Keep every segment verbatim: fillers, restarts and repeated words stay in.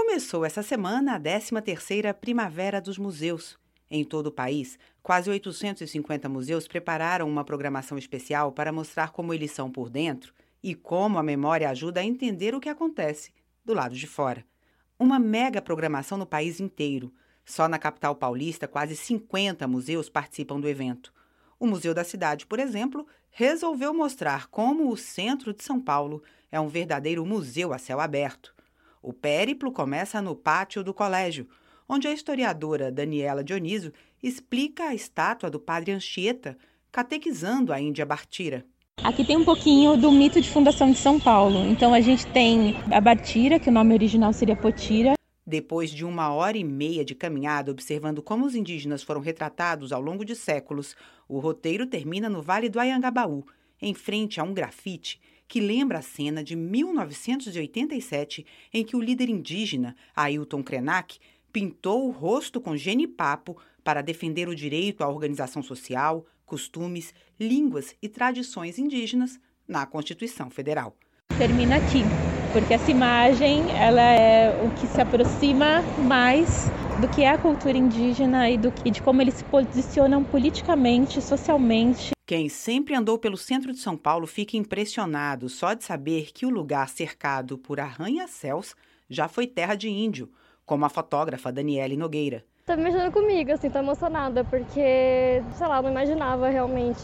Começou essa semana a décima terceira Primavera dos Museus. Em todo o país, quase oitocentos e cinquenta museus prepararam uma programação especial para mostrar como eles são por dentro e como a memória ajuda a entender o que acontece do lado de fora. Uma mega programação no país inteiro. Só na capital paulista, quase cinquenta museus participam do evento. O Museu da Cidade, por exemplo, resolveu mostrar como o centro de São Paulo é um verdadeiro museu a céu aberto. O périplo começa no pátio do colégio, onde a historiadora Daniela Dioniso explica a estátua do padre Anchieta, catequizando a Índia Bartira. Aqui tem um pouquinho do mito de fundação de São Paulo. Então a gente tem a Bartira, que o nome original seria Potira. Depois de uma hora e meia de caminhada observando como os indígenas foram retratados ao longo de séculos, o roteiro termina no Vale do Anhangabaú, em frente a um grafite que lembra a cena de mil novecentos e oitenta e sete, em que o líder indígena, Ailton Krenak, pintou o rosto com genipapo para defender o direito à organização social, costumes, línguas e tradições indígenas na Constituição Federal. Termina aqui, porque essa imagem ela é o que se aproxima mais do que é a cultura indígena e, do, e de como eles se posicionam politicamente, socialmente. Quem sempre andou pelo centro de São Paulo fica impressionado só de saber que o lugar cercado por arranha-céus já foi terra de índio, como a fotógrafa Daniele Nogueira. Tá mexendo comigo, assim, tô emocionada, porque, sei lá, eu não imaginava realmente,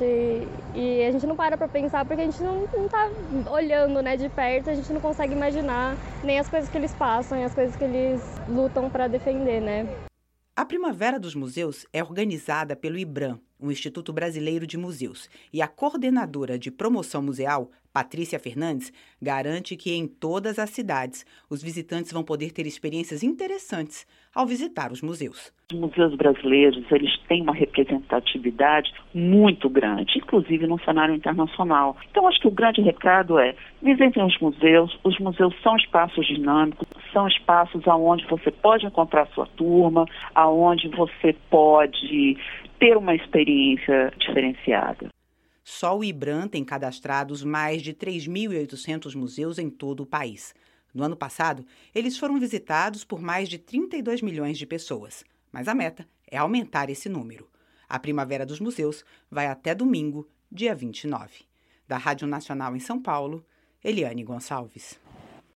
e a gente não para pra pensar, porque a gente não, não tá olhando, né, de perto, a gente não consegue imaginar nem as coisas que eles passam e as coisas que eles lutam pra defender, né. A Primavera dos Museus é organizada pelo IBRAM, o Instituto Brasileiro de Museus, e a coordenadora de promoção museal, Patrícia Fernandes, garante que em todas as cidades os visitantes vão poder ter experiências interessantes ao visitar os museus. Os museus brasileiros, eles têm uma representatividade muito grande, inclusive no cenário internacional. Então, acho que o grande recado é, visitem os museus, os museus são espaços dinâmicos, são espaços onde você pode encontrar sua turma, onde você pode ter uma experiência diferenciada. Só o IBRAM tem cadastrados mais de três mil e oitocentos museus em todo o país. No ano passado, eles foram visitados por mais de trinta e dois milhões de pessoas. Mas a meta é aumentar esse número. A Primavera dos Museus vai até domingo, dia vinte e nove. Da Rádio Nacional em São Paulo, Eliane Gonçalves.